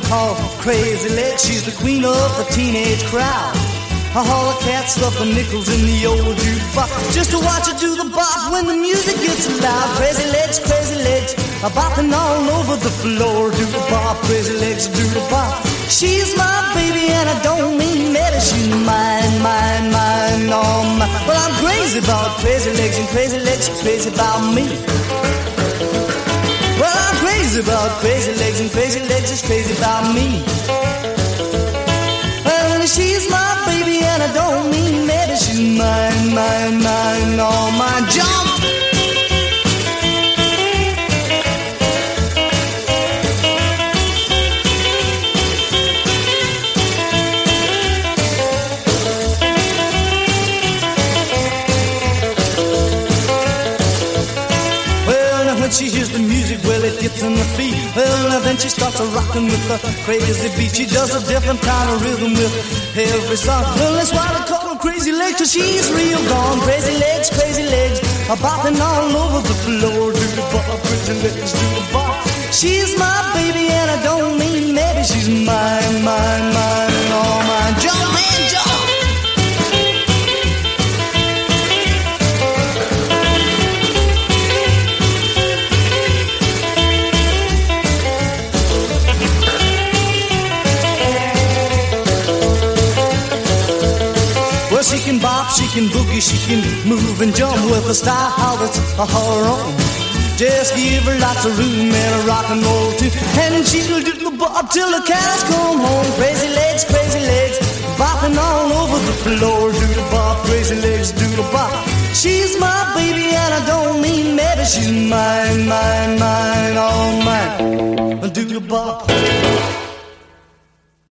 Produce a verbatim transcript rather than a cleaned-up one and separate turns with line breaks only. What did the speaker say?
call Crazy Legs. She's the queen of the teenage crowd. All the cats stuff the nickels in the old jukebox just to watch her do the bop when the music gets loud. Crazy Legs, Crazy Legs, a bopping all over the floor. Do the bop, Crazy Legs, do the bop. She's my baby and I don't mean maybe. She's mine, mine, mine, all mine. Well, I'm crazy about Crazy Legs and Crazy Legs is crazy about me. Well, I'm crazy about Crazy Legs and Crazy Legs is crazy about me. Well, she's my baby and I don't mean maybe. She's mine, mine, mine, all mine. Jump! When she hears the music, well, it gets in the feet. Well, now then she starts a rockin' with the crazy beat. She does a different kind of rhythm with every song. Well, that's why they call her Crazy Legs, 'cause she's real gone. Crazy Legs, Crazy Legs, a bopping all over the floor. Do the bop, Crazy Legs, do the bop. She's my baby and I don't mean maybe. She's mine, mine, mine, all mine. Jump, man, jump! Well, she can bop, she can boogie, she can move and jump with a style that's her own. Just give her lots of room and a rock and roll too, and she'll do the bop till the cows come home. Crazy Legs, Crazy Legs, bopping all over the floor. Do the bop, Crazy Legs, do the bop. She's my baby and I don't mean maybe. She's mine, mine, mine, all mine. Do the bop.